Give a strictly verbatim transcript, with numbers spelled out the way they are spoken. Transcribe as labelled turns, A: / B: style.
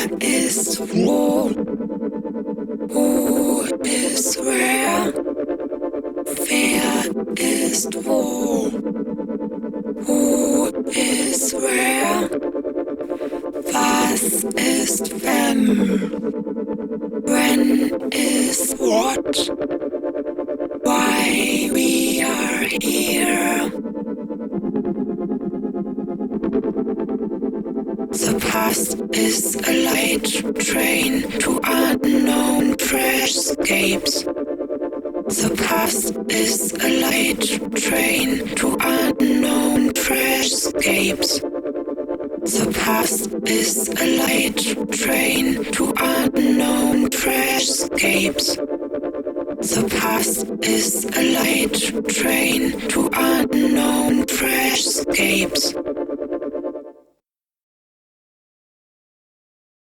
A: is war? Who is where? Wer ist wo? Who is where? Was ist wenn? When is what? Why we are here? The past is a light train to unknown trashscapes. The past is a light train to unknown trashscapes. The past is a light train to unknown trashscapes. The past is a light train to unknown trashscapes.